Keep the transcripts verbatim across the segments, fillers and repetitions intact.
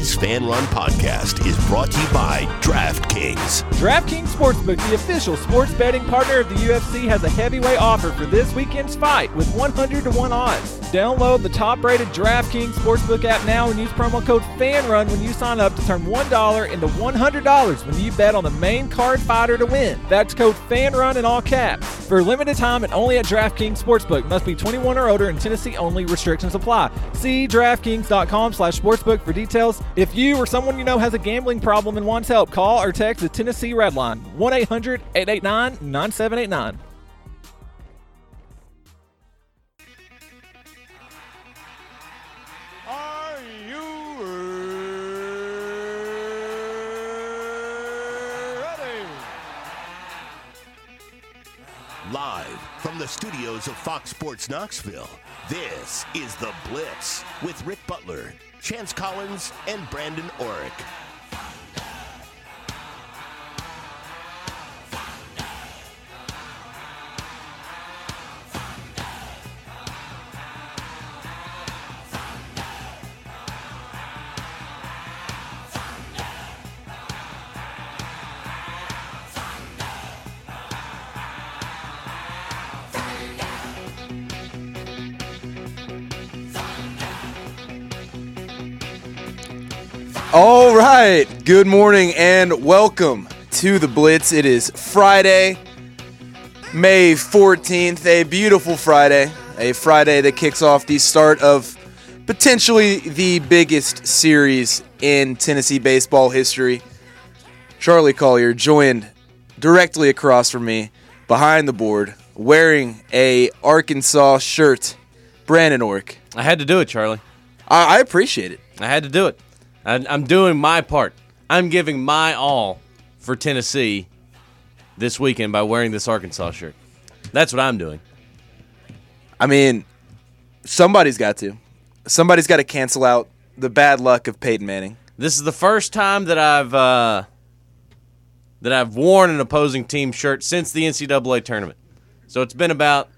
Tennessee's Fan Run podcast is brought to you by DraftKings. DraftKings Sportsbook, the official sports betting partner of the U F C, has a heavyweight offer for this weekend's fight with one hundred to one odds. Download the top-rated DraftKings Sportsbook app now and use promo code FANRUN when you sign up to turn one dollar into one hundred dollars when you bet on the main card fighter to win. That's code FANRUN in all caps. For a limited time and only at DraftKings Sportsbook. Must be twenty-one or older and Tennessee only. Restrictions apply. See DraftKings.com slash sportsbook for details. If you or someone you know has a gambling problem and wants help, call or text the Tennessee Red Line, one eight hundred eight eight nine nine seven eight nine. Are you ready? Live from the studios of Fox Sports Knoxville, this is The Blitz with Rick Butler, Chance Collins, and Brandon Orrick. All right, good morning and welcome to The Blitz. It is Friday, May fourteenth, a beautiful Friday, a Friday that kicks off the start of potentially the biggest series in Tennessee baseball history. Charlie Collier joined directly across from me behind the board wearing a Arkansas shirt. Brandon Orrick. I had to do it, Charlie. I, I appreciate it. I had to do it. I'm doing my part. I'm giving my all for Tennessee this weekend by wearing this Arkansas shirt. That's what I'm doing. I mean, somebody's got to. Somebody's got to cancel out the bad luck of Peyton Manning. This is the first time that I've uh, that I've worn an opposing team shirt since the N C double A tournament. So it's been about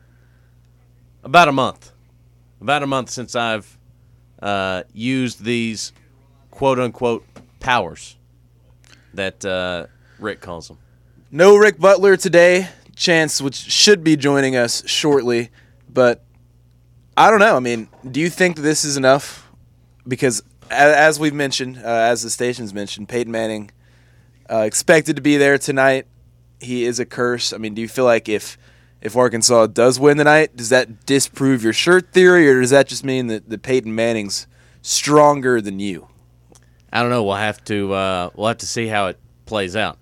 about a month, about a month since I've uh, used these quote-unquote powers that uh, Rick calls them. No Rick Butler today. Chance, which should be joining us shortly. But I don't know. I mean, do you think that this is enough? Because as we've mentioned, uh, as the station's mentioned, Peyton Manning uh, expected to be there tonight. He is a curse. I mean, do you feel like if if Arkansas does win tonight, does that disprove your shirt theory, or does that just mean that, that Peyton Manning's stronger than you? I don't know. We'll have to uh, we'll have to see how it plays out.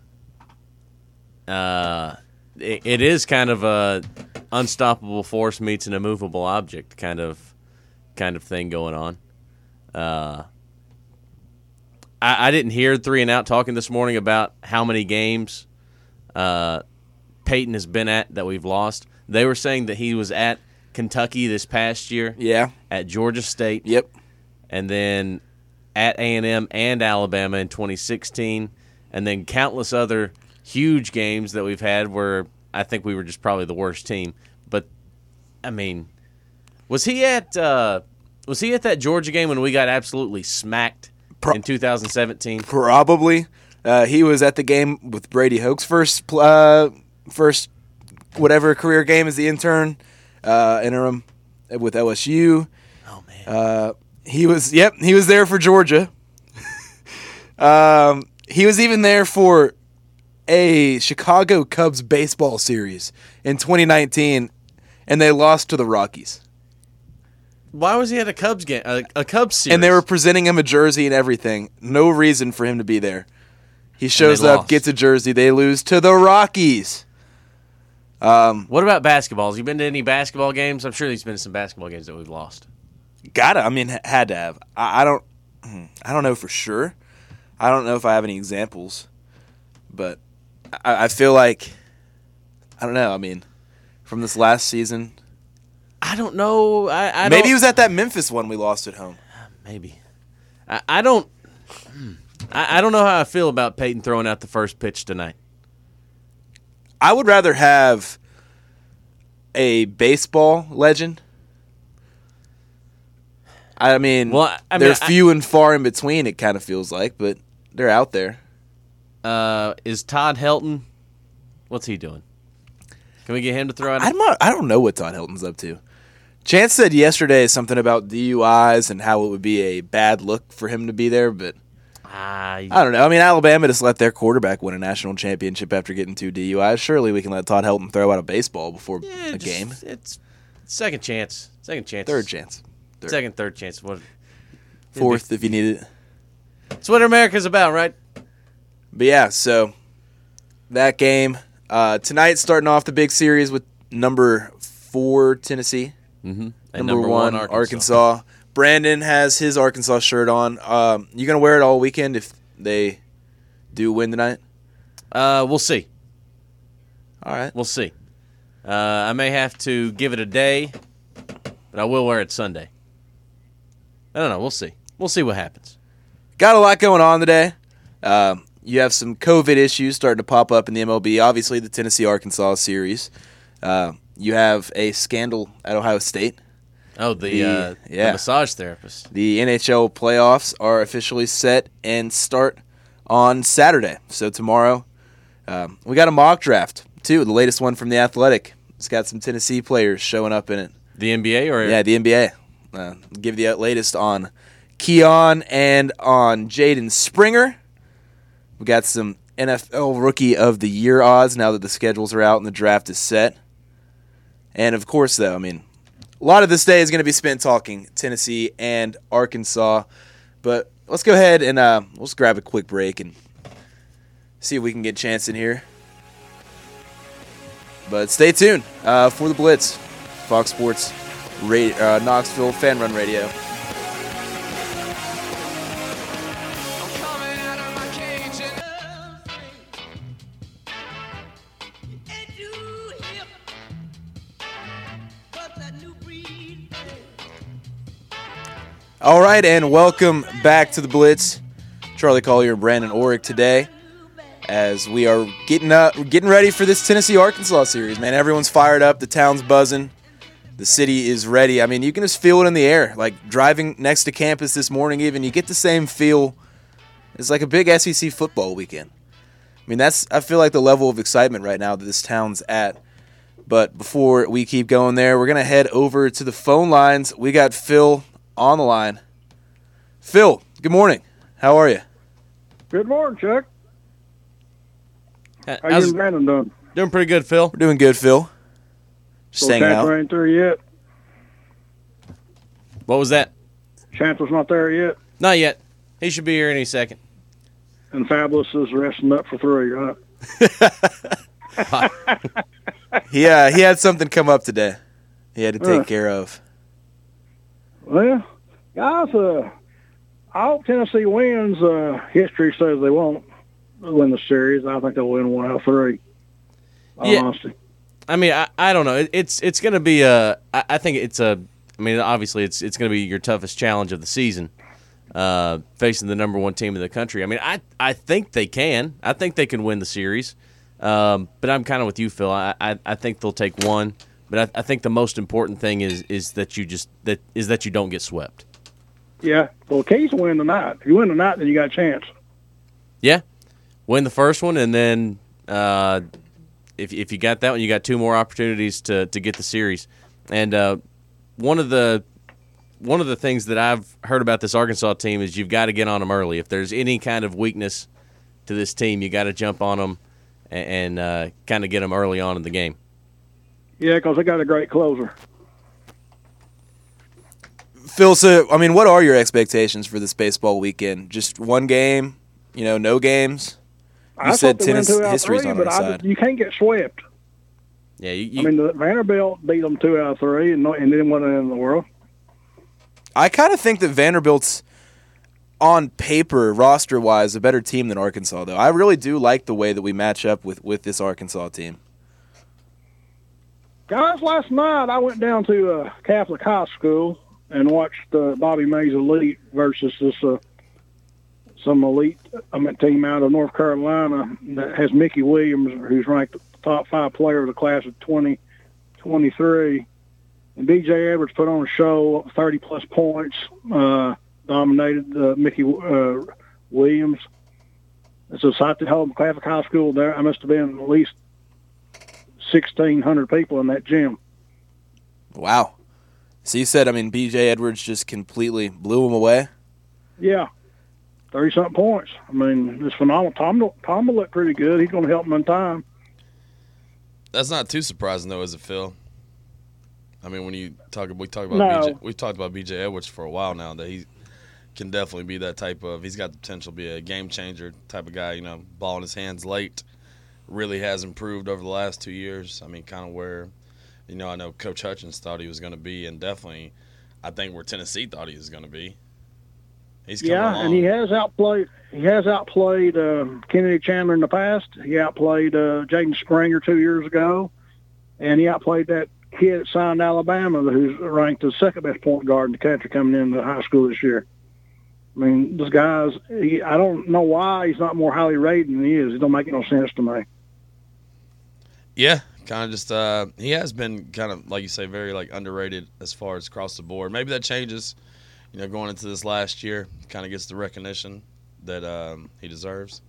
Uh, it, it is kind of a unstoppable force meets an immovable object kind of kind of thing going on. Uh, I, I didn't hear Three and Out talking this morning about how many games uh, Peyton has been at that we've lost. They were saying that he was at Kentucky this past year. Yeah. At Georgia State. Yep. And then at A and M and Alabama in twenty sixteen, and then countless other huge games that we've had where I think we were just probably the worst team. But, I mean, was he at uh, was he at that Georgia game when we got absolutely smacked Pro- in two thousand seventeen? Probably. Uh, he was at the game with Brady Hoke's first, uh, first whatever career game as the intern, uh, interim with L S U. Oh, man. Uh, He was, yep, he was there for Georgia. um, he was even there for a Chicago Cubs baseball series in twenty nineteen, and they lost to the Rockies. Why was he at a Cubs game, a, a Cubs series? And they were presenting him a jersey and everything. No reason for him to be there. He shows up, lost. gets a jersey. They lose to the Rockies. Um, what about basketball? Has he been to any basketball games? I'm sure he's been to some basketball games that we've lost. Gotta. I mean, had to have. I, I don't. I don't know for sure. I don't know if I have any examples, but I, I feel like I don't know. I mean, from this last season, I don't know. I, I maybe don't, he was at that Memphis one we lost at home. Maybe. I, I don't. I, I don't know how I feel about Peyton throwing out the first pitch tonight. I would rather have a baseball legend. I memean, Well, I mean, they're I- few and far in between, it kind of feels like, but they're out there. Uh, is Todd Helton? What's he doing? Can we get him to throw out? I'm not, I don't know what Todd Helton's up to. Chance said yesterday something about D U Is and how it would be a bad look for him to be there, but I, I don't know. I mean, Alabama just let their quarterback win a national championship after getting two D U Is. Surely we can let Todd Helton throw out a baseball before yeah, a just- game. It's second chance. Second chance. Third chance. Third. Second, third chance. What? Fourth if you need it. It's what America's about, right? But yeah, so that game. Uh, tonight starting off the big series with number four Tennessee. Mm-hmm. And number, one, Arkansas. Arkansas. Brandon has his Arkansas shirt on. Um, you gonna wear it all weekend if they do win tonight? Uh, we'll see. All right. We'll see. Uh, I may have to give it a day, but I will wear it Sunday. I don't know. We'll see. We'll see what happens. Got a lot going on today. Um, you have some COVID issues starting to pop up in the M L B. Obviously, the Tennessee-Arkansas series. Uh, you have a scandal at Ohio State. Oh, the, The- uh, yeah. the massage therapist. The N H L playoffs are officially set and start on Saturday. So tomorrow, um, we got a mock draft, too, the latest one from The Athletic. It's got some Tennessee players showing up in it. The N B A or Yeah, the N B A. Uh, give the latest on Keon and on Jaden Springer. We got some N F L Rookie of the Year odds now that the schedules are out and the draft is set. And, of course, though, I mean, a lot of this day is going to be spent talking Tennessee and Arkansas. But let's go ahead and uh, let's grab a quick break and see if we can get a chance in here. But stay tuned uh, for the Blitz, Fox Sports Radio, uh, Knoxville Fan Run Radio. All right, and welcome back to the Blitz. Charlie Collier and Brandon Orick today, as we are getting up, getting ready for this Tennessee-Arkansas series. Man, everyone's fired up. The town's buzzing. The city is ready. I mean, you can just feel it in the air. Like driving next to campus this morning, even you get the same feel. It's like a big S E C football weekend. I mean, that's I feel like the level of excitement right now that this town's at. But before we keep going there, we're gonna head over to the phone lines. We got Phil on the line. Phil, good morning. How are you? Good morning, Chuck. Uh, How how's- you and Brandon doing? doing pretty good, Phil. We're doing good, Phil. Just So hanging Chancellor out. ain't there yet. What was that? Chancellor's not there yet. Not yet. He should be here any second. And Fabulous is resting up for three, right? Yeah, he had something come up today. He had to take Uh. care of. Well, guys, uh, I hope Tennessee wins. Uh, history says they won't win the series. I think they'll win one out of three. All Yeah. honesty. I mean, I, I don't know. It, it's it's going to be a. I, I think it's a. I mean, obviously, it's it's going to be your toughest challenge of the season, uh, facing the number one team in the country. I mean, I I think they can. I think they can win the series. Um, but I'm kind of with you, Phil. I, I I think they'll take one. But I, I think the most important thing is is that you just that is that you don't get swept. Yeah. Well, the key's to win tonight. If you win tonight, then you got a chance. Yeah, win the first one, and then uh, if if you got that one, you got two more opportunities to to get the series. And uh, one of the one of the things that I've heard about this Arkansas team is you've got to get on them early. If there's any kind of weakness to this team, you got to jump on them and, and uh, kind of get them early on in the game. Yeah, because they got a great closer. Phil, so, I mean, what are your expectations for this baseball weekend? Just one game? You know, no games? You I said thought they win tennis two out of history's three, on but our I, side. you can't get swept. Yeah, you, you, I mean, the Vanderbilt beat them two out of three, and, no, and then won it in the world. I kind of think that Vanderbilt's, on paper, roster-wise, a better team than Arkansas, though. I really do like the way that we match up with, with this Arkansas team. Guys, last night I went down to a Catholic high school and watched uh, Bobby Mays Elite versus this uh, some elite I mean, team out of North Carolina that has Mickey Williams, who's ranked the top five player of the class of twenty twenty-three. And B J Edwards put on a show, thirty-plus points, uh, dominated uh, Mickey uh, Williams. It's a site at home Catholic High School. There, I must have been at least sixteen hundred people in that gym. Wow. So you said, I mean, B J Edwards just completely blew him away? Yeah, thirty-something points. I mean, it's phenomenal. Tom, Tom will look pretty good. He's going to help him in time. That's not too surprising, though, is it, Phil? I mean, when you talk, we talk about No. B J, we've talked about B J Edwards for a while now. That he can definitely be that type of. He's got the potential to be a game changer type of guy. You know, ball in his hands late, really has improved over the last two years. I mean, kind of where, you know, I know Coach Hutchins thought he was going to be, and definitely, I think where Tennessee thought he was going to be. He's come Yeah, along. and he has outplayed. He has outplayed uh, Kennedy Chandler in the past. He outplayed uh, Jaden Springer two years ago, and he outplayed that kid that signed Alabama, who's ranked the second best point guard in the country coming into high school this year. I mean, this guy's. He, I don't know why he's not more highly rated than he is. It don't make no sense to me. Yeah, kind of just uh, he has been kind of like you say, very like underrated as far as across the board. Maybe that changes, you know, going into this last year. Kind of gets the recognition that um, he deserves.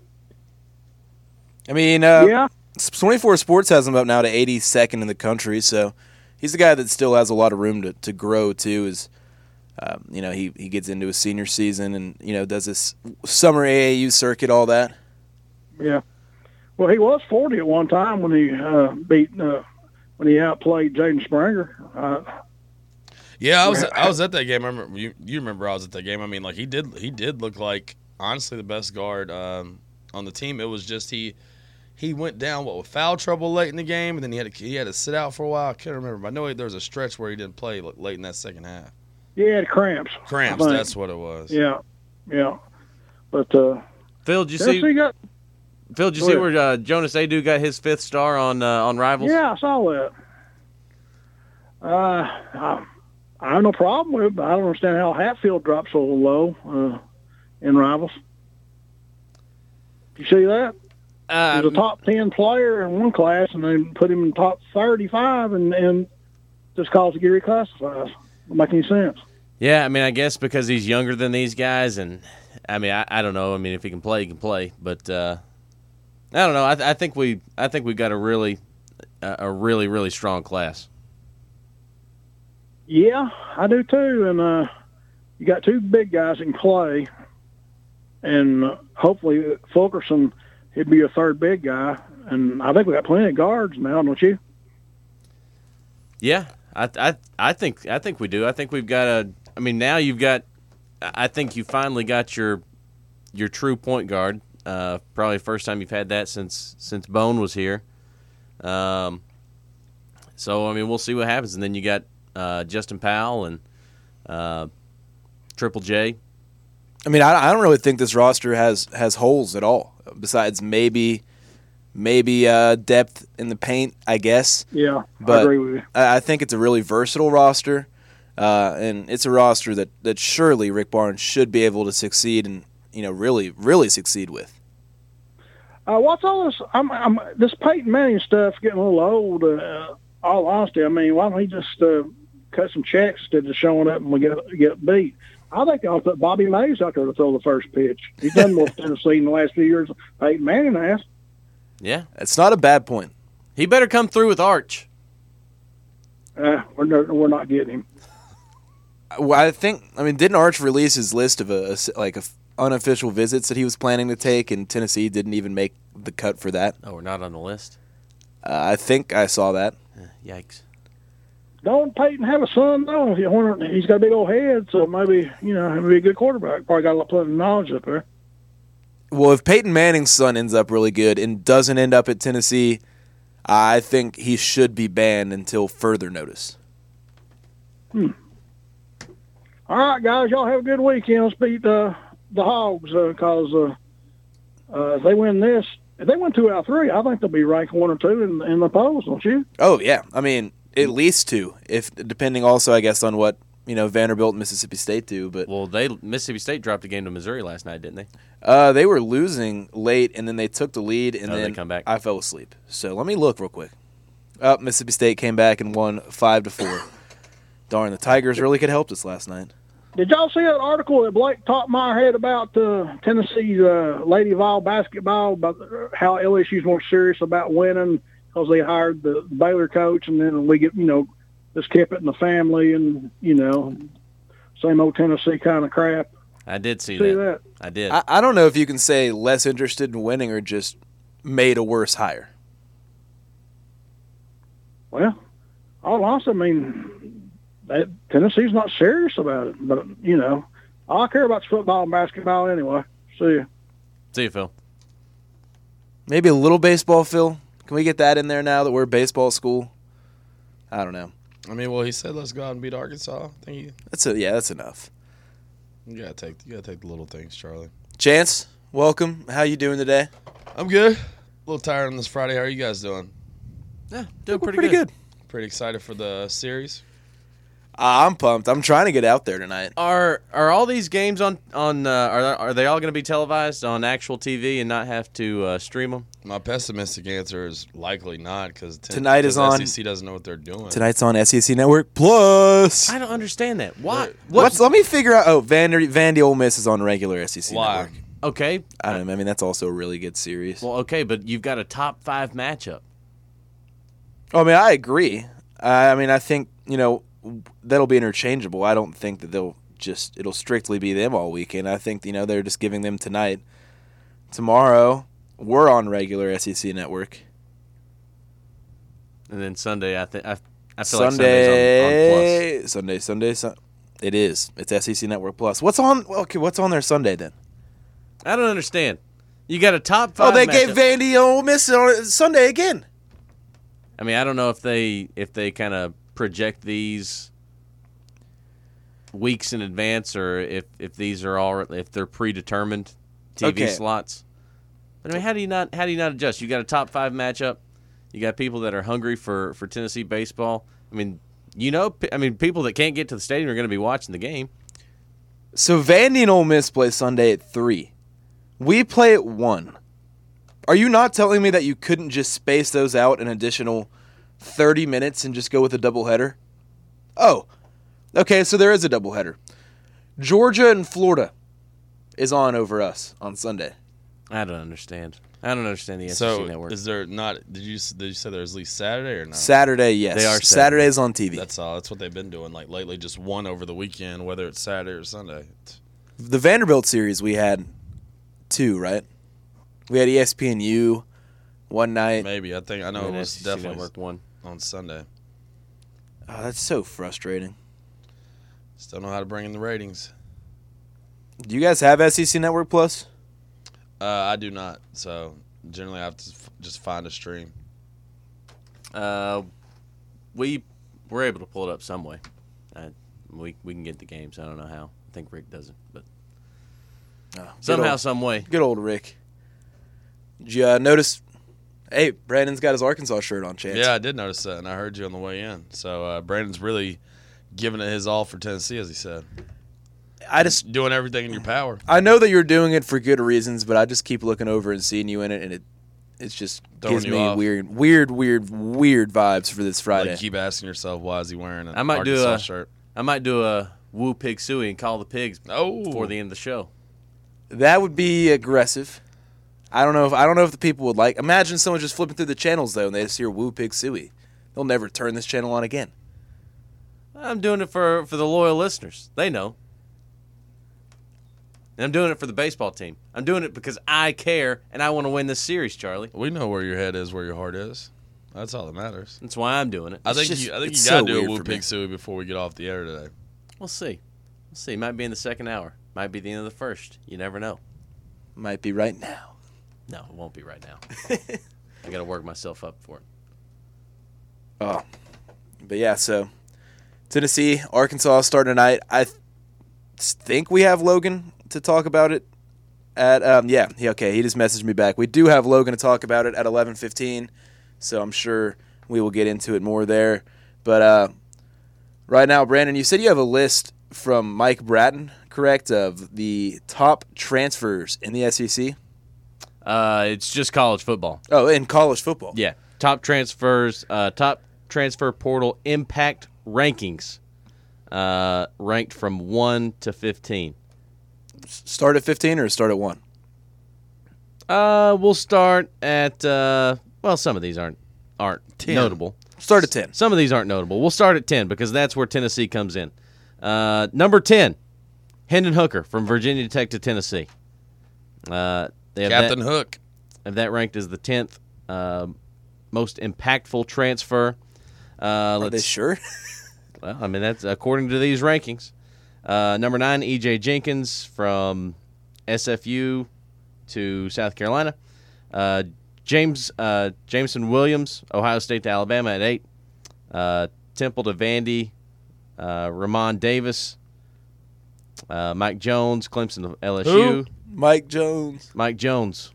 I mean, uh, yeah, twenty-four Sports has him up now to eighty-second in the country, so he's a guy that still has a lot of room to, to grow, too, as, um, you know, he, he gets into his senior season and, you know, does this summer A A U circuit, all that. yeah. Well, he was forty at one time when he uh, beat uh, when he outplayed Jaden Springer. Uh, Yeah, I was I was at that game. I remember you. You remember I was at that game. I mean, like he did he did look like honestly the best guard um, on the team. It was just he he went down what with foul trouble late in the game, and then he had to, he had to sit out for a while. I can't remember. But I know there was a stretch where he didn't play late in that second half. yeah, he had cramps. Cramps. I think. That's what it was. Yeah, yeah. But uh, Phil, did you Tennessee see? got. Phil, did you Go see ahead. where uh, Jonas Adu got his fifth star on uh, on Rivals? Yeah, I saw that. Uh, I, I have no problem with it, but I don't understand how Hatfield dropped so low uh, in Rivals. You see that? Uh, He was a top ten player in one class, and they put him in top thirty-five, and, and just cause to get reclassified. Don't make any sense. yeah, I mean, I guess because he's younger than these guys, and I mean, I, I don't know. I mean, if he can play, he can play, but uh, I don't know. I, th- I think we I think we got a really a a really really strong class. Yeah, I do too. And uh, you got two big guys that can play, and uh, hopefully Fulkerson, he'd be a third big guy. And I think we got plenty of guards now, don't you? Yeah, I I I think I think we do. I think we've got a. I mean, now you've got. I think you finally got your your true point guard. Uh, probably the first time you've had that since since Bone was here. Um. So I mean, we'll see what happens, and then you got uh, Justin Powell and uh, Triple J. I mean, I, I don't really think this roster has, has holes at all, besides maybe maybe uh, depth in the paint, I guess. Yeah, But I agree with you. I, I think it's a really versatile roster, uh, and it's a roster that, that surely Rick Barnes should be able to succeed and, you know, really, really succeed with. Uh, what's all this? I'm, I'm this Peyton Manning stuff getting a little old. Uh, all honesty, I mean, why don't he just uh, cut some checks instead of showing up and we get get beat? I think I'll put Bobby Mays out there to throw the first pitch. He's done more for Tennessee in the last few years than Peyton Manning has. Yeah, It's not a bad point. he better come through with Arch. Uh, we're, no, we're not getting him. Well, I think, I mean, didn't Arch release his list of a, a like a, unofficial visits that he was planning to take, and Tennessee didn't even make the cut for that? Oh, we're not on the list. Uh, I think I saw that. Uh, yikes. Don't Peyton have a son, though? He- wonder- He's got a big old head, so maybe, you know, he'd be a good quarterback. Probably got a lot plenty of knowledge up there. Well, if Peyton Manning's son ends up really good and doesn't end up at Tennessee, I think he should be banned until further notice. All right, guys, y'all have a good weekend. Let's beat uh, the Hogs because uh, uh, if they win this, if they win two out of three, I think they'll be ranked one or two in, in the polls, don't you? Oh, yeah. I mean, at least two, if depending also, I guess, on what, you know, Vanderbilt and Mississippi State do. But Well, they Mississippi State dropped a game to Missouri last night, didn't they? uh, they were losing late, and then they took the lead, and Oh, they then come back. I fell asleep. So let me look real quick. Uh, Mississippi State came back and won five to four. Darn, the Tigers really could help us last night. Did y'all see that article that Blake Topmeyer had about uh, Tennessee's uh, Lady Vol basketball, about how L S U's more serious about winning because they hired the Baylor coach, and then we get, you know, just kept it in the family and, you know, same old Tennessee kind of crap. I did see, See that. that? I did. I, I don't know if you can say less interested in winning or just made a worse hire. Well, all honestly, I mean, that, Tennessee's not serious about it. But, you know, all I care about is football and basketball anyway. See you. See you, Phil. Maybe a little baseball, Phil. Can we get that in there now that we're a baseball school? I don't know. I mean, well, he said let's go out and beat Arkansas. I think he, That's a, yeah, that's enough. you gotta take you gotta take the little things, Charlie. Chance, welcome. How you doing today? I'm good. A little tired on this Friday. How are you guys doing? Yeah, doing We're pretty, pretty good. Pretty excited for the series. Uh, I'm pumped. I'm trying to get out there tonight. Are are all these games on on? Uh, are are they all going to be televised on actual T V and not have to uh, stream them? My pessimistic answer is likely not because Tonight is on- S E C doesn't know what they're doing. Tonight's on S E C Network Plus. I don't understand that. Why? Right. What's, let me figure out. Oh, Vandy, Vandy Ole Miss is on regular S E C Why? Network. Okay. I don't know. I mean, that's also a really good series. Well, okay, but you've got a top five matchup. Oh, I mean, I agree. I I mean, I think, you know, that'll be interchangeable. I don't think that they'll just, it'll strictly be them all weekend. I think, you know, they're just giving them tonight. Tomorrow, we're on regular S E C Network. And then Sunday, I think I, I feel Sunday, like Sunday's Sunday, Sunday, Sun- it is. It's S E C Network Plus. What's on, okay, what's on there Sunday then? on Plus. I don't understand. You got a top five Oh, they matchup. gave Vandy Ole Miss on Sunday again. I mean, I don't know if they if they kind of project these weeks in advance or if, if these are all if they're predetermined T V Okay. slots. But I mean, how do you not how do you not adjust? You got a top five matchup. You got people that are hungry for, for Tennessee baseball. I mean, you know, I mean, people that can't get to the stadium are going to be watching the game. So Vandy and Ole Miss play Sunday at three. We play at one. Are you not telling me that you couldn't just space those out an additional thirty minutes and just go with a doubleheader? Oh, okay, so there is a doubleheader. Georgia and Florida is on over us on Sunday. I don't understand. I don't understand the S E C So network. is there not? Did you did you say there's at least Saturday or not? Saturday, yes. They are Saturday. Saturday's on T V. That's all. That's what they've been doing like lately. Just one over the weekend, whether it's Saturday or Sunday. It's- The Vanderbilt series we had two, right? We had E S P N U one night. Maybe I think I know And it was S E C definitely network one. on Sunday. Oh, that's so frustrating. Still know how to bring in the ratings. Do you guys have S E C Network Plus? Uh, I do not. So generally, I have to f- just find a stream. Uh, we we're able to pull it up some way. Uh, we we can get the games. I don't know how. I think Rick doesn't, but Oh, good somehow, old- some way. Good old Rick. Did you uh, notice? Hey, Brandon's got his Arkansas shirt on, Chance. Yeah, I did notice that, and I heard you on the way in. So uh, Brandon's really giving it his all for Tennessee, as he said. I just Doing everything in your power. I know that you're doing it for good reasons, but I just keep looking over and seeing you in it, and it it's just Throwing gives you me off. weird, weird, weird, weird vibes for this Friday. Like, keep asking yourself, why is he wearing an I might do Arkansas a- shirt? I might do a woo pig suey and call the pigs Oh, before the end of the show. That would be aggressive. I don't know if I don't know if the people would like. Imagine someone just flipping through the channels though, and they just hear Woo Pig Suey. They'll never turn this channel on again. I'm doing it for, for the loyal listeners. They know. And I'm doing it for the baseball team. I'm doing it because I care and I want to win this series, Charlie. we know where your head is, where your heart is. That's all that matters. That's why I'm doing it. I think just- you, I think it's you gotta so do a weird Woo for me. Pig Suey before we get off the air today. We'll see. We'll see. Might be in the second hour. Might be the end of the first. You never know. Might be right now. No, it won't be right now. I got to work myself up for it. Oh, but yeah. So Tennessee, Arkansas starting tonight. I th- think we have Logan to talk about it. At um, yeah, he, okay. He just messaged me back. We do have Logan to talk about it at eleven fifteen. So I'm sure we will get into it more there. But uh, right now, Brandon, you said you have a list from Mike Bratton, correct, of the top transfers in the S E C? Uh, it's just college football. Oh, in college football. Yeah. Top transfers, uh, top transfer portal impact rankings. uh, ranked from one to fifteen. Start at fifteen or start at one? Uh, we'll start at uh, well, some of these aren't aren't ten. notable. Start at ten. Some of these aren't notable. We'll start at ten because that's where Tennessee comes in. Uh, number ten, Hendon Hooker from Virginia Tech to Tennessee. Uh, they have Captain that, Hook. have that ranked as the tenth uh, most impactful transfer. Uh, Are let's, they sure? Well, I mean, that's according to these rankings. Uh, number nine, E J Jenkins from S F U to South Carolina. Uh, James uh, Jameson Williams, Ohio State to Alabama at eight. Uh, Temple to Vandy. Uh, Ramon Davis. Uh, Mike Jones, Clemson to L S U. Who? Mike Jones. Mike Jones.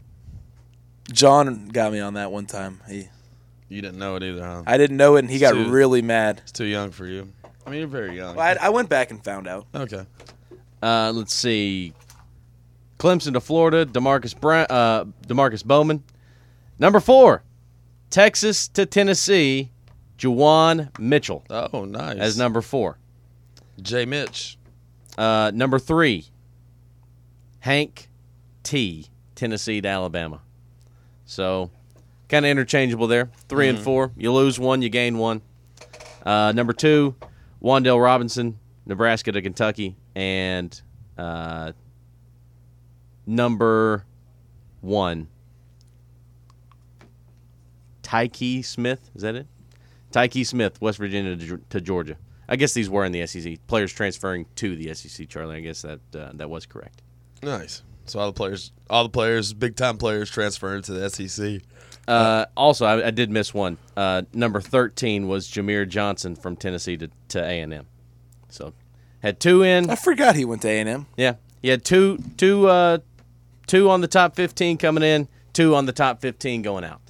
John got me on that one time. He, You didn't know it either, huh? I didn't know it, and he got Dude. really mad. It's too young for you. I mean, you're very young. Well, I, I went back and found out. Okay. Uh, let's see. Clemson to Florida, DeMarcus Brown, uh, DeMarcus Bowman. Number four, Texas to Tennessee, Juwan Mitchell Oh, nice. as number four. J. Mitch. Uh, number three, Hank T, Tennessee to Alabama. So, kind of interchangeable there. Three Mm-hmm. and four. You lose one, you gain one. Uh, number two, Wandale Robinson, Nebraska to Kentucky. And uh, number one, Tyke Smith. Is that it? Tyke Smith, West Virginia to, to Georgia. I guess these were in the S E C. Players transferring to the S E C, Charlie. I guess that uh, that was correct. Nice. So all the players, all the players, big time players transferred to the S E C. Uh, also, I, I did miss one. Uh, number thirteen was Jameer Johnson from Tennessee to, to A and M. So, had two in. I forgot he went to A and M. Yeah, he had two, two, uh, two on the top fifteen coming in, two on the top fifteen going out.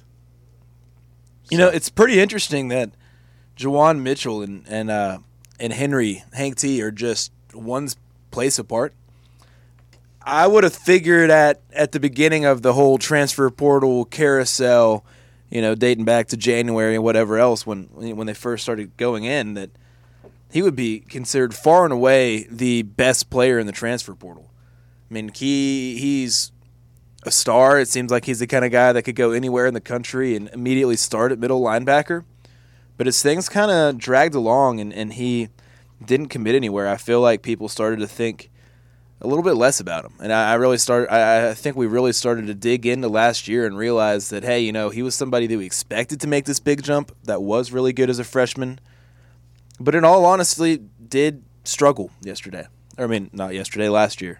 You know, it's pretty interesting that Juwan Mitchell and and uh, and Henry Hank T are just one place apart. I would have figured at at the beginning of the whole transfer portal carousel, you know, dating back to January and whatever else, when when they first started going in, that he would be considered far and away the best player in the transfer portal. I mean, he he's a star. It seems like he's the kind of guy that could go anywhere in the country and immediately start at middle linebacker. But as things kind of dragged along and, and he didn't commit anywhere, I feel like people started to think a little bit less about him. And I, I really started. I, I think we really started to dig into last year and realize that, hey, you know, he was somebody that we expected to make this big jump, that was really good as a freshman, but in all honesty, did struggle yesterday. Or, I mean, not yesterday, last year.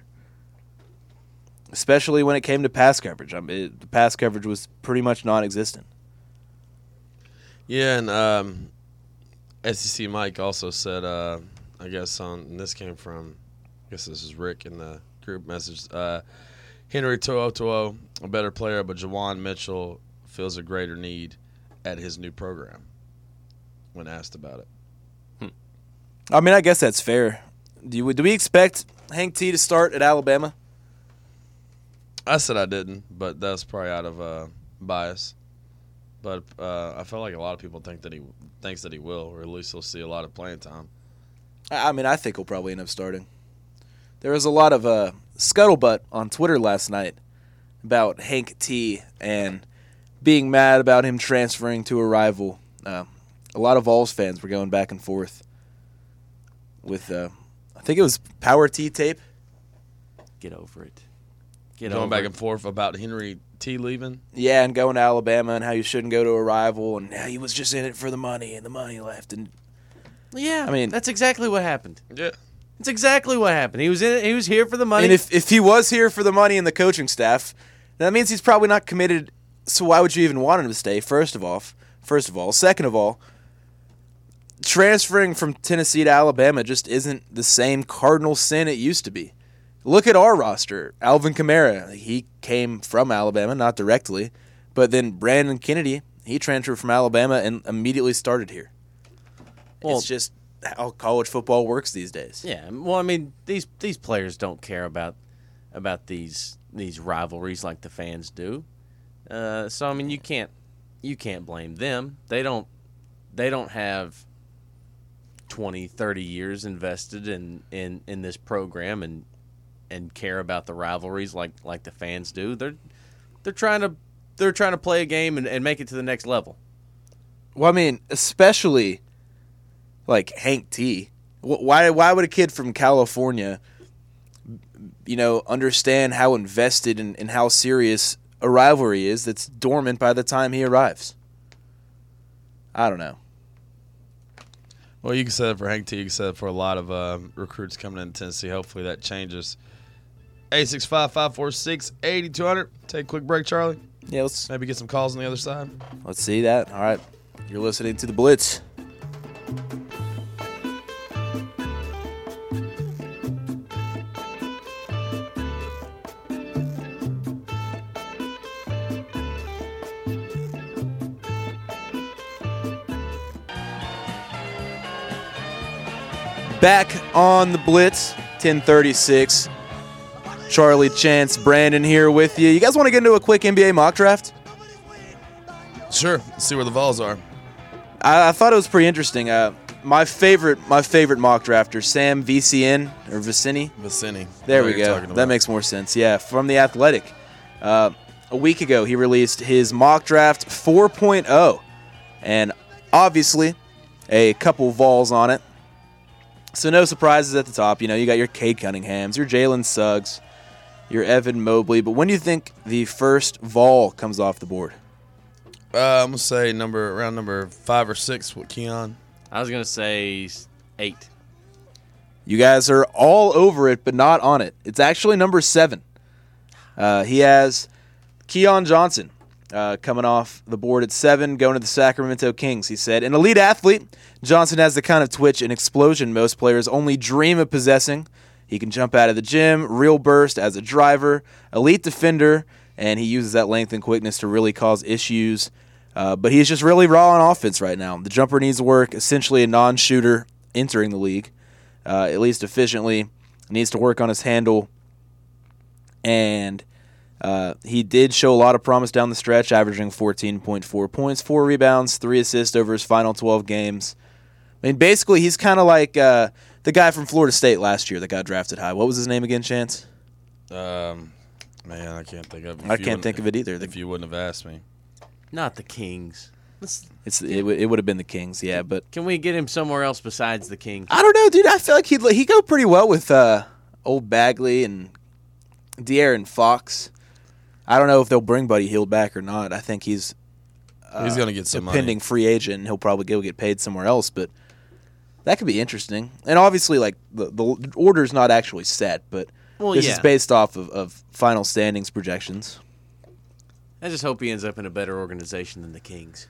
Especially when it came to pass coverage. I mean, it, the pass coverage was pretty much non-existent. Yeah, and um, S E C Mike also said, uh, I guess on and this came from, I guess this is Rick in the group message. Uh, Henry To'oTo'o, a better player, but Juwan Mitchell feels a greater need at his new program. When asked about it, I mean, I guess that's fair. Do you, do we expect Hank T to start at Alabama? I said I didn't, but that's probably out of uh, bias. But uh, I feel like a lot of people think that he thinks that he will, or at least he'll see a lot of playing time. I mean, I think he'll probably end up starting. There was a lot of uh, scuttlebutt on Twitter last night about Hank T and being mad about him transferring to a rival. Uh, a lot of Vols fans were going back and forth with, uh, I think it was Power T tape. Get over it. Get Going over back it. and forth about Henry T leaving. Yeah, and going to Alabama and how you shouldn't go to a rival, and how he was just in it for the money, and the money left. And Yeah, I mean- that's exactly what happened. Yeah. That's exactly what happened. He was in it. He was here for the money. And if, if he was here for the money and the coaching staff, that means he's probably not committed. So why would you even want him to stay? First of all, first of all, second of all, transferring from Tennessee to Alabama just isn't the same cardinal sin it used to be. Look at our roster. Alvin Kamara, he came from Alabama, not directly, but then Brandon Kennedy, he transferred from Alabama and immediately started here. Well- it's just how college football works these days. Yeah, well, I mean, these these players don't care about about these these rivalries like the fans do. Uh, so I mean, you can't you can't blame them. They don't they don't have twenty, thirty years invested in, in, in this program and and care about the rivalries like, like the fans do. They're they're trying to they're trying to play a game and, and make it to the next level. Well, I mean, especially like Hank T. Why why would a kid from California, you know, understand how invested and, and how serious a rivalry is that's dormant by the time he arrives? I don't know. Well, you can say that for Hank T. You can say that for a lot of uh, recruits coming into Tennessee. Hopefully that changes. eight six five, five four six, eight two zero zero. Take a quick break, Charlie. Yeah, let's Maybe get some calls on the other side. let's see that. All right, you're listening to the Blitz. Back on the Blitz, ten thirty-six. Charlie, Chance, Brandon here with you. You guys want to get into a quick N B A mock draft? Sure. Let's see where the Vols are. I, I thought it was pretty interesting. Uh, my favorite, my favorite mock drafter, Sam V C N or Vicini. Vicini. There we go. That makes more sense. Yeah, from The Athletic. Uh, a week ago, he released his mock draft four point oh, and obviously a couple Vols on it. So no surprises at the top. You know, you got your Cade Cunninghams, your Jalen Suggs, your Evan Mobley. But when do you think the first Vol comes off the board? Uh, I'm going to say number around number five or six with Keon. I was going to say eight. You guys are all over it, but not on it. It's actually number seven. Uh, he has Keon Johnson uh, coming off the board at seven, going to the Sacramento Kings, he said. An elite athlete, Johnson has the kind of twitch and explosion most players only dream of possessing. He can jump out of the gym, real burst as a driver, elite defender, and he uses that length and quickness to really cause issues. Uh, but he's just really raw on offense right now. The jumper needs work, essentially a non-shooter entering the league, uh, at least efficiently. Needs to work on his handle. And uh, he did show a lot of promise down the stretch, averaging fourteen point four points, four rebounds, three assists over his final twelve games. I mean, basically, he's kind of like uh, the guy from Florida State last year that got drafted high. What was his name again, Chance? Um, man, I can't think of it. I can't think of it either. If you wouldn't have asked me. Not the Kings. Let's, It's it, w- it would have been the Kings, yeah, but can we get him somewhere else besides the Kings? I don't know, dude. I feel like he'd he go pretty well with uh, old Bagley and De'Aaron Fox. I don't know if they'll bring Buddy Hield back or not. I think he's uh, He's gonna get some a pending money. free agent, and he'll probably go get paid somewhere else. But that could be interesting. And obviously, like the the order's not actually set, but Well, this yeah. is based off of, of final standings projections. I just hope he ends up in a better organization than the Kings.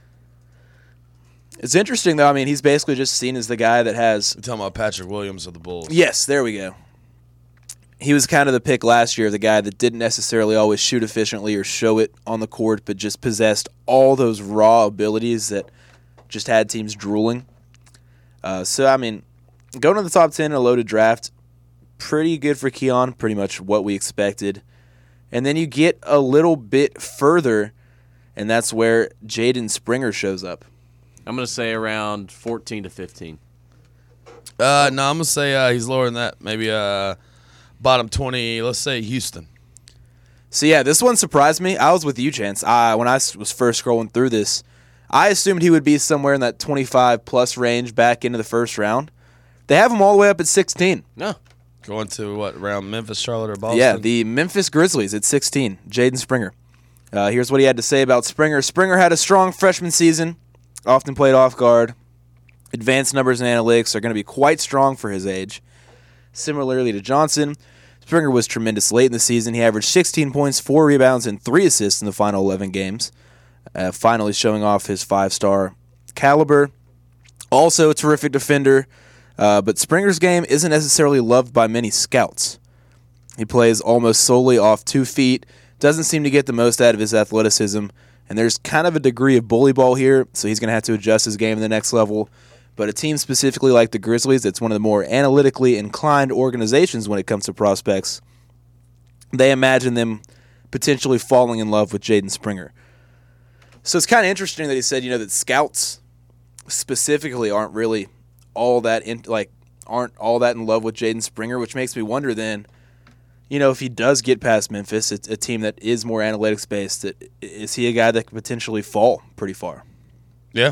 It's interesting, though. I mean, he's basically just seen as the guy that has. You're talking about Patrick Williams of the Bulls. Yes, there we go. He was kind of the pick last year, the guy that didn't necessarily always shoot efficiently or show it on the court, but just possessed all those raw abilities that just had teams drooling. Uh, so, I mean, going to the top ten in a loaded draft, pretty good for Keon, pretty much what we expected. And then you get a little bit further, and that's where Jaden Springer shows up. I'm going to say around fourteen to fifteen. Uh, no, I'm gonna say uh, he's lower than that. Maybe uh, bottom twenty. Let's say Houston. So, yeah, this one surprised me. I was with you, Chance. I, when I was first scrolling through this, I assumed he would be somewhere in that twenty-five plus range back into the first round. They have him all the way up at sixteen. No. Going to what, around Memphis, Charlotte, or Boston? Yeah, the Memphis Grizzlies at sixteen. Jaden Springer. Uh, here's what he had to say about Springer. Springer had a strong freshman season, often played off guard. Advanced numbers and analytics are going to be quite strong for his age. Similarly to Johnson, Springer was tremendous late in the season. He averaged sixteen points, four rebounds, and three assists in the final eleven games, uh, finally showing off his five-star caliber. Also a terrific defender, uh, but Springer's game isn't necessarily loved by many scouts. He plays almost solely off two feet, doesn't seem to get the most out of his athleticism, and there's kind of a degree of bully ball here, so he's going to have to adjust his game to the next level. But a team specifically like the Grizzlies, that's one of the more analytically inclined organizations when it comes to prospects, they imagine them potentially falling in love with Jaden Springer. So it's kind of interesting that he said, you know, that scouts specifically aren't really all that in, like aren't all that in love with Jaden Springer, which makes me wonder then, you know, if he does get past Memphis, it's a team that is more analytics based. That is he a guy that could potentially fall pretty far? Yeah.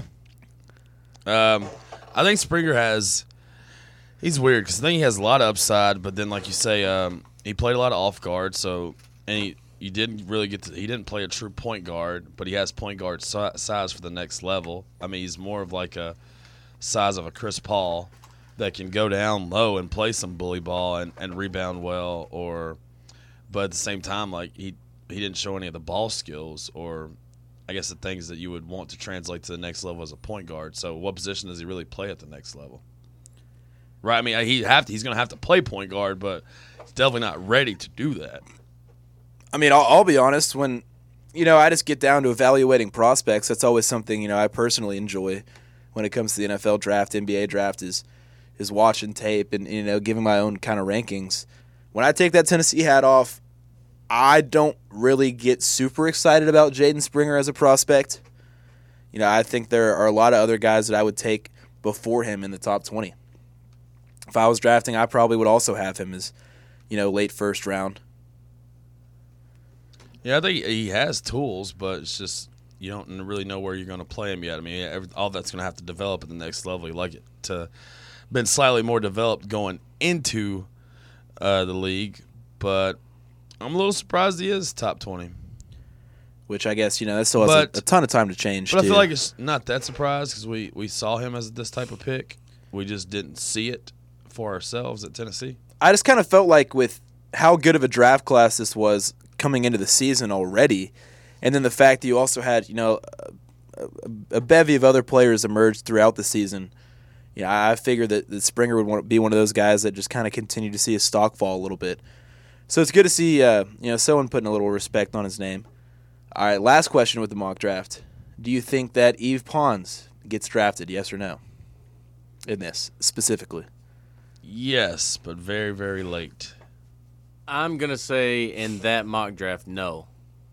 Um, I think Springer has. He's weird because I think he has a lot of upside, but then, like you say, um, he played a lot of off guard. So, and he you didn't really get to. He didn't play a true point guard, but he has point guard si- size for the next level. I mean, he's more of like a size of a Chris Paul that can go down low and play some bully ball and, and rebound well, or, but at the same time, like he he didn't show any of the ball skills or, I guess the things that you would want to translate to the next level as a point guard. So, what position does he really play at the next level? Right, I mean, he have to, he's going to have to play point guard, but he's definitely not ready to do that. I mean, I'll, I'll be honest. When, you know, I just get down to evaluating prospects, that's always something, you know, I personally enjoy when it comes to the N F L draft, N B A draft, is is watching tape and, you know, giving my own kind of rankings. When I take that Tennessee hat off, I don't really get super excited about Jaden Springer as a prospect. You know, I think there are a lot of other guys that I would take before him in the top twenty. If I was drafting, I probably would also have him as, you know, late first round. Yeah, I think he has tools, but it's just you don't really know where you're going to play him yet. I mean, every, all that's going to have to develop at the next level. You like it to been slightly more developed going into uh, the league, but I'm a little surprised he is top twenty. Which I guess, you know, that still has but, a, a ton of time to change, But too. I feel like it's not that surprised because we, we saw him as this type of pick. We just didn't see it for ourselves at Tennessee. I just kind of felt like with how good of a draft class this was coming into the season already, and then the fact that you also had, you know, a, a bevy of other players emerge throughout the season, you know, I figured that, that Springer would want to be one of those guys that just kind of continue to see his stock fall a little bit. So it's good to see, uh, you know, someone putting a little respect on his name. All right, last question with the mock draft. Do you think that Yves Pons gets drafted, yes or no, in this specifically? Yes, but very, very late. I'm going to say in that mock draft, no.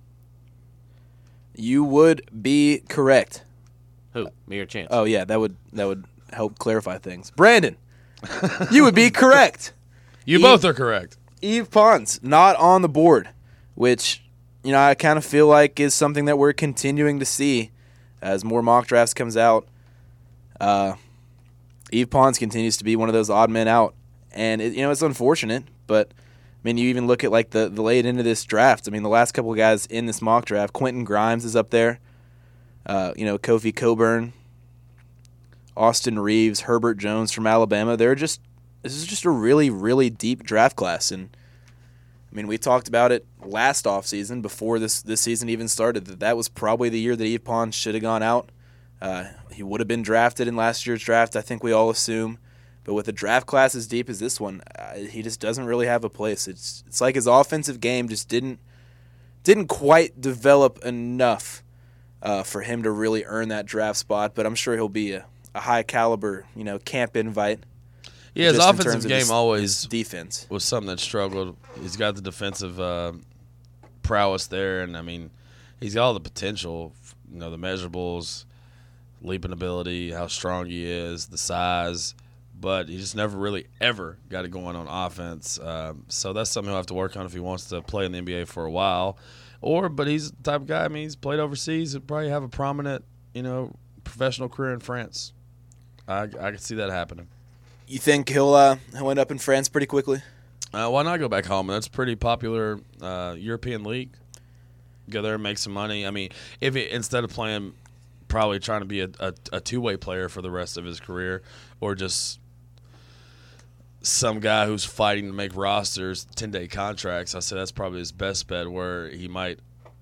You would be correct. Who? Me or Chance? Oh, yeah, that would that would help clarify things. Brandon, you would be correct. You Yves, both are correct. Yves Pons, not on the board, which, you know, I kind of feel like is something that we're continuing to see as more mock drafts comes out. Uh Yves Pons continues to be one of those odd men out. And, it, you know, it's unfortunate, but, I mean, you even look at, like, the, the late end of this draft. I mean, the last couple of guys in this mock draft, Quentin Grimes is up there. Uh, you know, Kofi Coburn, Austin Reeves, Herbert Jones from Alabama. They're just – this is just a really, really deep draft class. And, I mean, we talked about it last offseason before this, this season even started, that that was probably the year that Yves Pons should have gone out. Uh, he would have been drafted in last year's draft, I think we all assume. But with a draft class as deep as this one, uh, he just doesn't really have a place. It's it's like his offensive game just didn't didn't quite develop enough uh, for him to really earn that draft spot. But I'm sure he'll be a, a high caliber, you know, camp invite. Yeah, his just in offensive terms of game his, always his defense was something that struggled. He's got the defensive uh, prowess there, and I mean, he's got all the potential. You know, the measurables, leaping ability, how strong he is, the size, but he just never really ever got it going on offense. Um, so that's something he'll have to work on if he wants to play in the N B A for a while. Or, but he's the type of guy. I mean, he's played overseas. He'll probably have a prominent, you know, professional career in France. I I could see that happening. You think he'll uh, he'll end up in France pretty quickly? Uh, why not go back home? That's a pretty popular uh, European league. Go there and make some money. I mean, if it, instead of playing, probably trying to be a, a, a two-way player for the rest of his career, or just some guy who's fighting to make rosters, ten-day contracts, I say that's probably his best bet, where he might,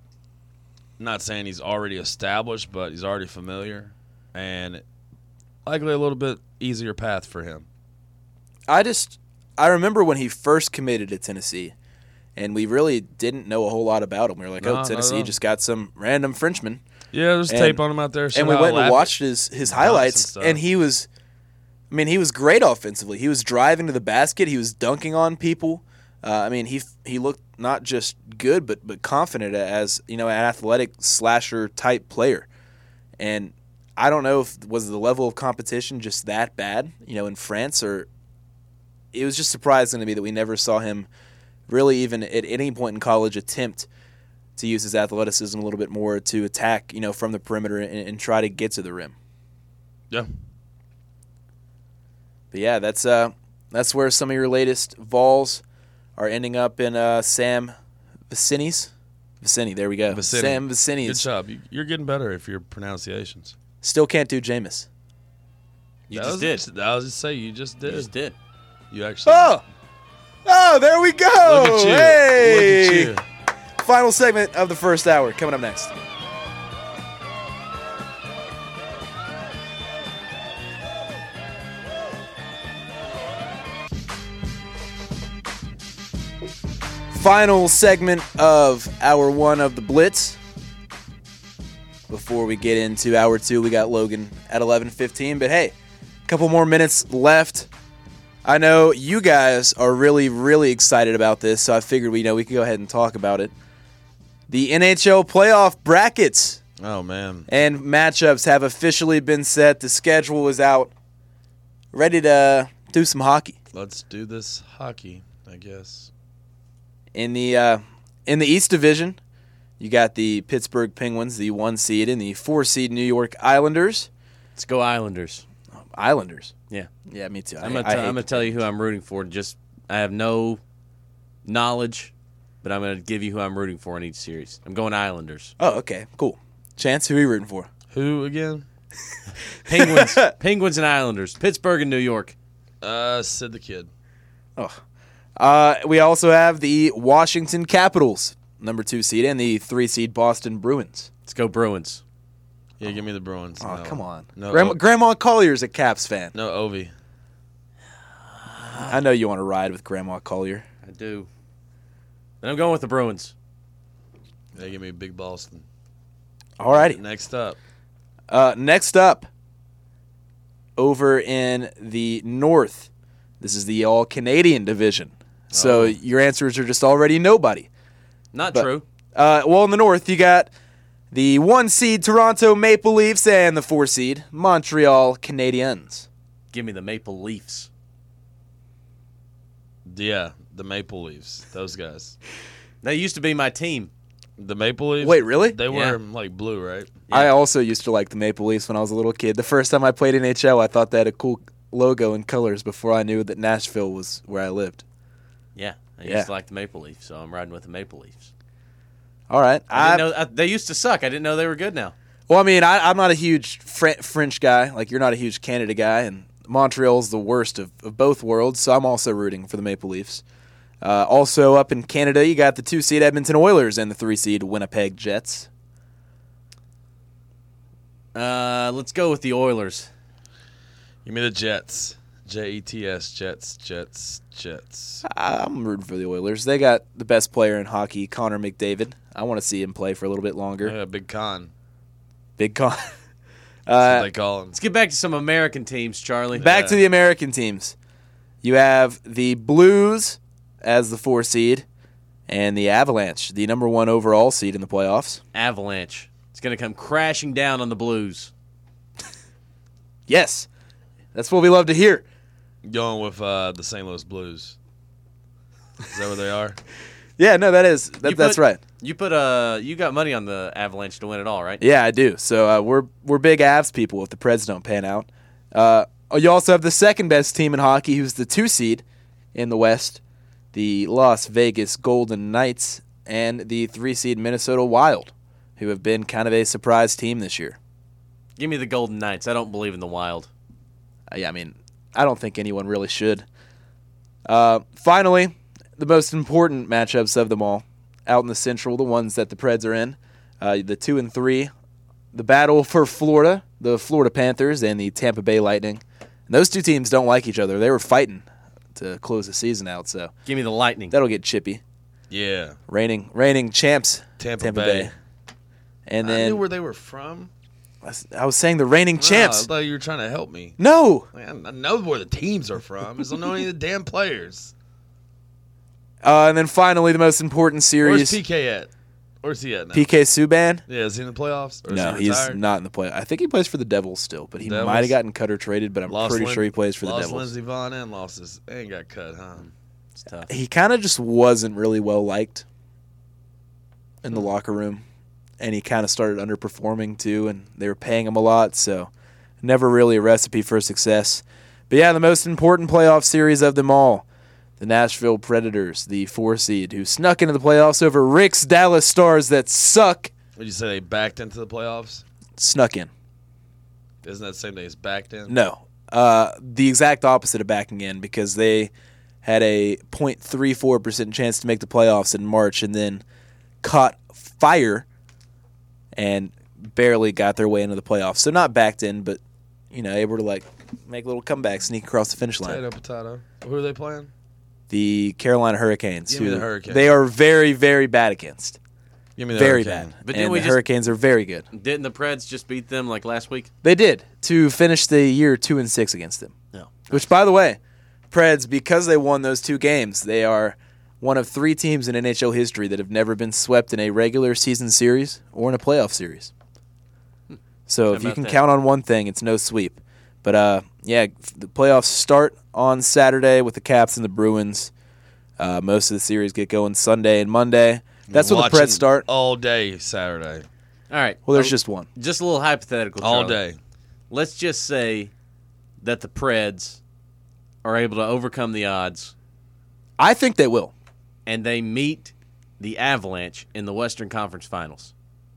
not saying he's already established, but he's already familiar, and likely a little bit easier path for him. I just I remember when he first committed to Tennessee, and we really didn't know a whole lot about him. We were like, No, oh, Tennessee just got some random Frenchman. Yeah, there's And- tape on him out there. And we went and watched his, his Dunks highlights, and stuff. and he was, I mean, he was great offensively. He was driving to the basket. He was dunking on people. Uh, I mean, he he looked not just good, but but confident as, you know, an athletic slasher type player. And I don't know if was the level of competition just that bad, you know, in France, or it was just surprising to me that we never saw him really even at any point in college attempt to use his athleticism a little bit more to attack, you know, from the perimeter and, and try to get to the rim. Yeah. But yeah, that's uh that's where some of your latest Vols are ending up in uh, Sam Vicini's. Vicini, there we go. Vicini. Sam Vicini's. Good job. You- You're getting better if your pronunciations. Still can't do Jameis. You That just was, did. I was just say you just did. You just did. You actually. Oh! Oh, there we go! Look at you. Hey! Look at you. Final segment of the first hour coming up next. Final segment of hour one of the Blitz. Before we get into hour two, we got Logan at eleven fifteen. But hey, a couple more minutes left. I know you guys are really, really excited about this, so I figured we know we could go ahead and talk about it. The N H L playoff brackets Oh, man. and matchups have officially been set. The schedule is out. Ready to do some hockey. Let's do this hockey, I guess. In the uh, in the East Division, you got the Pittsburgh Penguins, the one seed, and the four seed New York Islanders. Let's go Islanders. Islanders. Yeah. Yeah, me too. I'm I, gonna, I t- hate I'm gonna the tell you who Penguins. I'm rooting for. Just I have no knowledge, but I'm gonna give you who I'm rooting for in each series. I'm going Islanders. Oh, okay, cool. Chance, who are you rooting for? Who again? Penguins. Penguins and Islanders. Pittsburgh and New York. Uh, Sid the Kid. Oh. Uh, we also have the Washington Capitals, number two seed, and the three seed Boston Bruins. Let's go Bruins. Yeah, give me the Bruins. Oh, No. come on. No, Grandma, O- Grandma Collier's a Caps fan. no Ovi. I know you want to ride with Grandma Collier. I do. And I'm going with the Bruins. They give me Big Boston. Alrighty. Next up. Uh, next up, over in the North, this is the All-Canadian division. So Oh. your answers are just already nobody. Not But- true. Uh, well, in the North, you got the one seed Toronto Maple Leafs and the four seed Montreal Canadiens. Give me the Maple Leafs. Yeah, the Maple Leafs. Those guys. They used to be my team. The Maple Leafs. Wait, really? They Yeah. were like blue, right? I also used to like the Maple Leafs when I was a little kid. The first time I played N H L, I thought they had a cool logo and colors before I knew that Nashville was where I lived. Yeah. I Yeah. used to like the Maple Leafs, so I'm riding with the Maple Leafs. All right. I I, didn't know I, they used to suck. I didn't know they were good now. well, I mean, I, I'm not a huge Fr- French guy. Like, you're not a huge Canada guy, and Montreal's the worst of, of both worlds, so I'm also rooting for the Maple Leafs. Uh, also up in Canada, you got the two seed Edmonton Oilers and the three seed Winnipeg Jets. Uh, let's go with the Oilers. Give me the Jets. J E T S. Jets. Jets. Jets. I'm rooting for the Oilers. They got the best player in hockey, Connor McDavid. I want to see him play for a little bit longer. Yeah, Big Con. Big Con. That's Uh, what they call him. Let's get back to some American teams, Charlie. Back Yeah. to the American teams. You have the Blues as the four seed, and the Avalanche, the number one overall seed in the playoffs. Avalanche. It's going to come crashing down on the Blues. Yes, that's what we love to hear. Going with uh, the Saint Louis Blues. Is that what they are? Yeah, no, that is that, You that's put- right. You put uh, you got money on the Avalanche to win it all, right? Yeah, I do. So uh, we're we're big Avs people if the Preds don't pan out. Uh, you also have the second best team in hockey, who's the two seed in the West, the Las Vegas Golden Knights, and the three seed Minnesota Wild, who have been kind of a surprise team this year. Give me the Golden Knights. I don't believe in the Wild. Uh, yeah, I mean, I don't think anyone really should. Uh, finally, the most important matchups of them all, out in the Central, the ones that the Preds are in, uh, the two and three, the battle for Florida, the Florida Panthers and the Tampa Bay Lightning. And those two teams don't like each other. They were fighting to close the season out, so Give me the Lightning. that'll get chippy. Yeah. Reigning, reigning champs, Tampa Bay. And I knew then where they were from. I, s- I was saying the reigning Oh, I champs. thought you were trying to help me. No, Man, I know where the teams are from. I just don't know any of the damn players. uh, and then finally the most important Where's series. P K at? Where's he at now? P K Subban? Yeah, is he in the playoffs? Or is No, he he's retired? not in the play. I think he plays for the Devils still, but he Devils? might have gotten cut or traded, but I'm Lost pretty Lin- sure he plays for the lost Devils. Lindsey Vonn and lost his. Ain't got cut, huh? It's tough. He kind of just wasn't really well liked in the locker room, and he kind of started underperforming too, and they were paying him a lot, so never really a recipe for success. But yeah, the most important playoff series of them all, the Nashville Predators, the four seed, who snuck into the playoffs over Rick's Dallas Stars that suck. Would you say they backed into the playoffs? Snuck in. Isn't that the same thing as backed in? No. Uh, the exact opposite of backing in, because they had a zero point three four percent chance to make the playoffs in March and then caught fire and barely got their way into the playoffs. So not backed in, but, you know, able to, like, make a little comeback, sneak across the finish line. Potato, potato. Who are they playing? The Carolina Hurricanes. Give me who the Hurricanes. They are very, very bad against. Give me the Very Hurricane. bad. But didn't and we the just- Hurricanes are very good. Didn't the Preds just beat them like last week? They did to finish the year two and six against them. No. Which, by the way, Preds, because they won those two games, they are one of three teams in N H L history that have never been swept in a regular season series or in a playoff series. So How if you about can that? count on one thing, it's no sweep. But uh, yeah, the playoffs start on Saturday with the Caps and the Bruins. Uh, most of the series get going Sunday and Monday. That's when the Watching Preds start. all day Saturday. All right. Well, there's Uh, just one. just a little hypothetical. All Charlie. day. Let's just say that the Preds are able to overcome the odds I think they will. and they meet the Avalanche in the Western Conference Finals.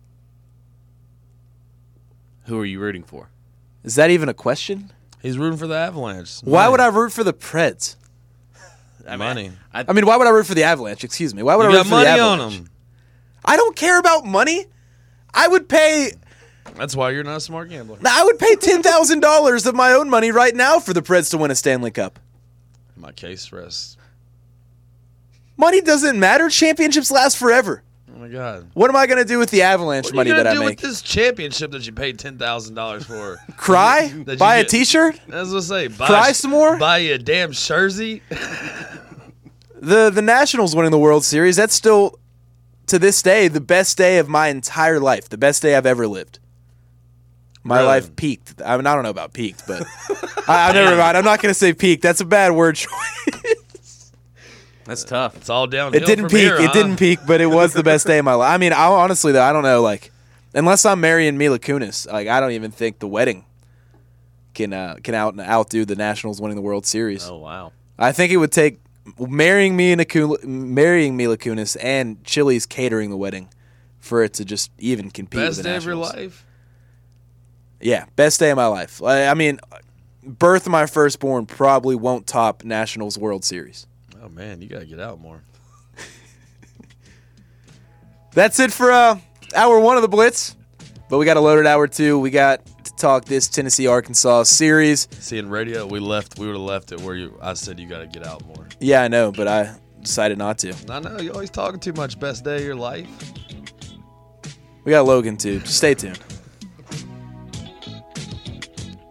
Who are you rooting for? Is that even a question? He's rooting for the Avalanche. Why Money. would I root for the Preds? I mean, Money. I, I mean, why would I root for the Avalanche? Excuse me. Why would You I root got for money the on Avalanche? them. I don't care about money. I would pay. That's why you're not a smart gambler. I would pay ten thousand dollars of my own money right now for the Preds to win a Stanley Cup. My case rests. Money doesn't matter. Championships last forever. Oh my God. What am I going to do with the Avalanche What are money you that gonna I do make? with this championship that you paid ten thousand dollars for? Cry? That you Buy a get- T-shirt? That's what I say. Buy Cry some more? Buy you a damn jersey. The the Nationals winning the World Series, that's still, to this day, the best day of my entire life. The best day I've ever lived. My Really? life peaked. I mean, I don't know about peaked, but I, I never mind. I'm not going to say peaked. That's a bad word choice. that's tough. It's all downhill. It didn't from peak. here, It huh? didn't peak, but it was the best day of my life. I mean, I, honestly, though, I don't know. Like, unless I'm marrying Mila Kunis, like, I don't even think the wedding can uh, can out outdo the Nationals winning the World Series. Oh, wow. I think it would take marrying me and Akun- marrying Mila Kunis and Chili's catering the wedding for it to just even compete Best with the day of your Nationals. life. Yeah, best day of my life. I, I mean, birth of my firstborn probably won't top Nationals World Series. Oh man, you gotta get out more. That's it for uh, hour one of the Blitz. But we got a loaded hour two. We got to talk this Tennessee Arkansas series. See, in radio, we left. We would have left it where you. I said you gotta get out more. Yeah, I know, but I decided not to. I know you always talking too much. Best day of your life. We got Logan too. Just stay tuned.